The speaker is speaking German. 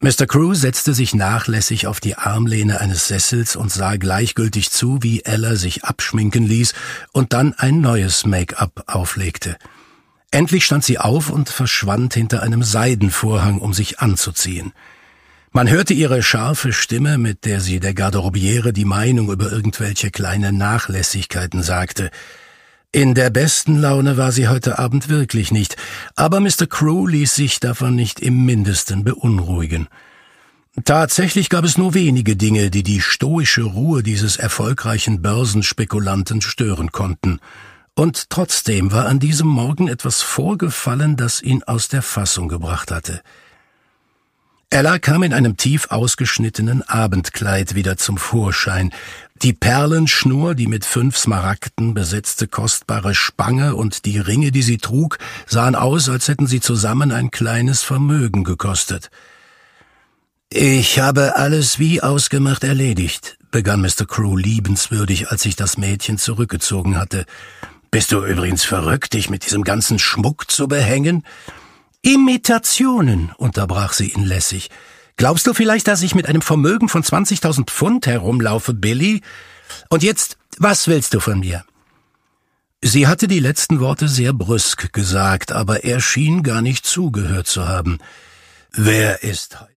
Mr. Crew setzte sich nachlässig auf die Armlehne eines Sessels und sah gleichgültig zu, wie Ella sich abschminken ließ und dann ein neues Make-up auflegte. Endlich stand sie auf und verschwand hinter einem Seidenvorhang, um sich anzuziehen. Man hörte ihre scharfe Stimme, mit der sie der Garderobiere die Meinung über irgendwelche kleine Nachlässigkeiten sagte. In der besten Laune war sie heute Abend wirklich nicht, aber Mr. Crew ließ sich davon nicht im Mindesten beunruhigen. Tatsächlich gab es nur wenige Dinge, die die stoische Ruhe dieses erfolgreichen Börsenspekulanten stören konnten. Und trotzdem war an diesem Morgen etwas vorgefallen, das ihn aus der Fassung gebracht hatte. Ella kam in einem tief ausgeschnittenen Abendkleid wieder zum Vorschein. Die Perlenschnur, die mit 5 Smaragden besetzte kostbare Spange und die Ringe, die sie trug, sahen aus, als hätten sie zusammen ein kleines Vermögen gekostet. »Ich habe alles wie ausgemacht erledigt«, begann Mr. Crew liebenswürdig, als sich das Mädchen zurückgezogen hatte. »Bist du übrigens verrückt, dich mit diesem ganzen Schmuck zu behängen?« »Imitationen«, unterbrach sie ihn lässig. »Glaubst du vielleicht, dass ich mit einem Vermögen von 20.000 Pfund herumlaufe, Billy? Und jetzt, was willst du von mir?« Sie hatte die letzten Worte sehr brüsk gesagt, aber er schien gar nicht zugehört zu haben. »Wer ist